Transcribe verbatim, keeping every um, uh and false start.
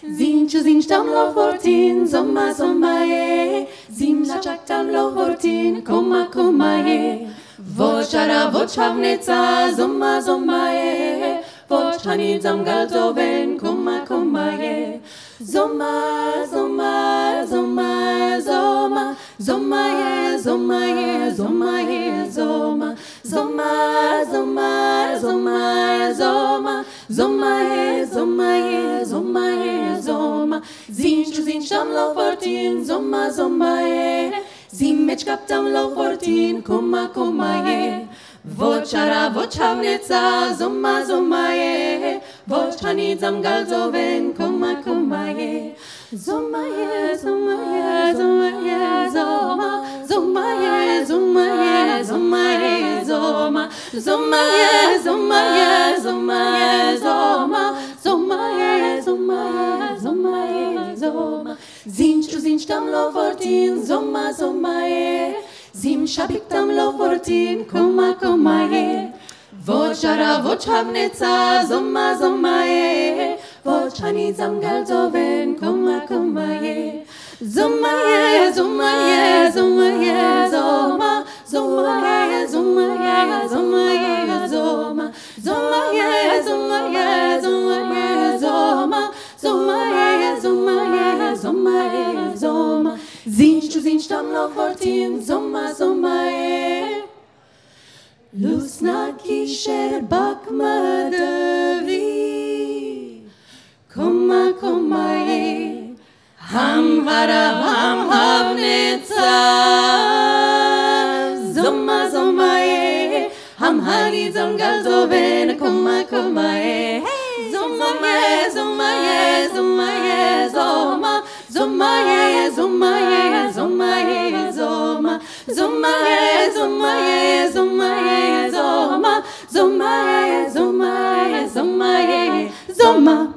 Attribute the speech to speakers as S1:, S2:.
S1: Zin chu zin stam lo fortin, zoma zoma ye. Zim la chak tam lo fortin, koma koma ye. Vochara vochavnetza, zoma zoma ye. Vochani zam galzoven, koma koma ye. Zoma zoma zoma zoma zoma ye zoma ye zoma ye zoma zoma zoma zoma zoma zoma ye zoma ye zoma ye zoma zin chu zin sham lo fortin zoma zoma ye zim mech kaptam lo fortin koma koma ye vochara vochavnetza zoma zoma ye vochani zam galzoven koma koma ye zoma ye zoma ye zoma ye zoma zoma ye zoma ye zoma ye zoma zoma ye zoma ye zoma ye zoma zoma ye zoma ye zoma ye zoma zin chu zin stam lo fortin zoma zoma ye zim shabik tam lo fortin koma koma ye vochara vochavnetza zoma zoma ye vochani zam galzoven koma koma ye zoma ye zoma ye zoma ye zoma zoma ye zoma ye zoma ye zoma zoma ye zoma ye zoma ye zoma zoma ye zoma ye zoma ye zoma zin chu zin stam lo fortin zoma zoma ye Lusna kisher bak madavi Koma koma ye Ham harav ham havnetza Zoma zoma ye Ham hani zom galzoven Koma koma ye Zoma ye zoma ye zoma ye zoma Zoma ye zoma ye zoma ye zoma Zoma ye zoma ye zoma ye zoma Zoma ye zoma ye zoma ye zoma